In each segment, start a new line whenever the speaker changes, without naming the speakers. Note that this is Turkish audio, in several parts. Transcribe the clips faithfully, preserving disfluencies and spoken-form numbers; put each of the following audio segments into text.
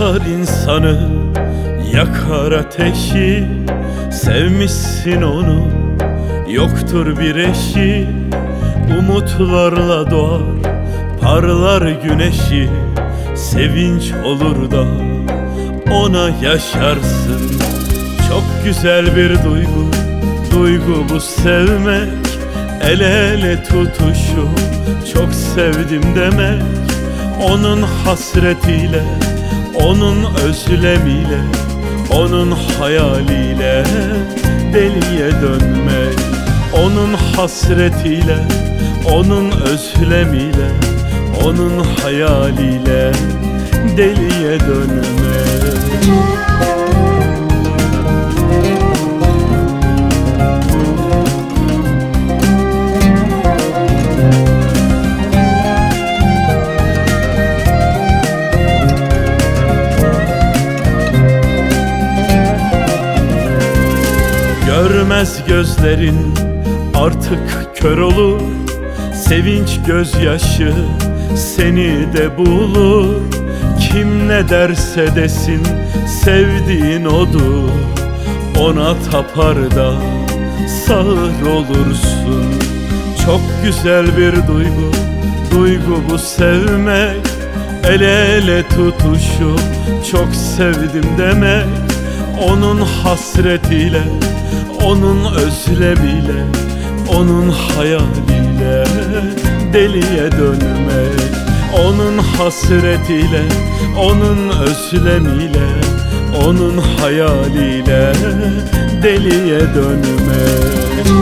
Yakar insanı, yakar ateşi. Sevmişsin onu, yoktur bir eşi. Umutlarla doğar, parlar güneşi. Sevinç olur da ona yaşarsın. Çok güzel bir duygu, duygu bu sevmek. El ele tutuşup çok sevdim demek. Onun hasretiyle, onun özlemiyle, onun hayaliyle deliye dönmek. Onun hasretiyle, onun özlemiyle, onun hayaliyle deliye dönmek. Görmez gözlerin artık kör olur. Sevinç gözyaşı seni de bulur. Kim ne derse desin sevdiğin odur. Ona tapar da sağır olursun. Çok güzel bir duygu, duygu bu sevmek. El ele tutuşup çok sevdim demek. Onun hasretiyle, onun özlemiyle, onun hayaliyle deliye dönmek. Onun hasretiyle, onun özlemiyle, onun hayaliyle deliye dönmek.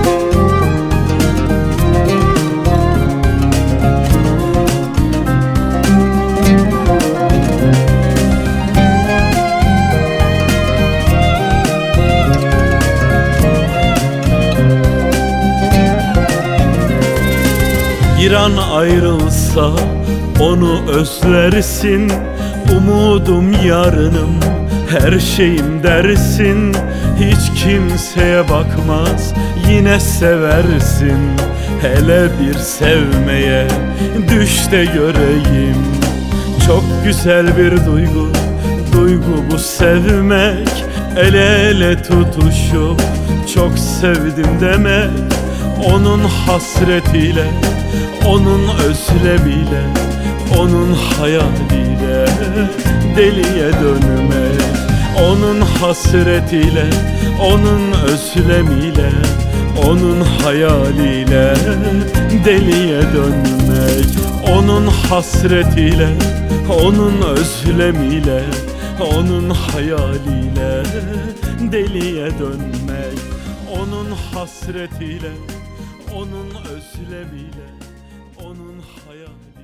Bir an ayrılsa onu özlersin. Umudum yarınım, her şeyim dersin. Hiç kimseye bakmaz, yine seversin. Hele bir sevmeye düş de göreyim. Çok güzel bir duygu, duygu bu sevmek. El ele tutuşup çok sevdim demek. Onun hasretiyle, onun özlemiyle, onun hayaliyle deliye dönmek. Onun hasretiyle, onun özlemiyle, onun hayaliyle deliye dönmek. Onun hasretiyle, onun özlemiyle, onun hayaliyle deliye dönmek. Onun hasretiyle, onun özlemiyle, onun hayali.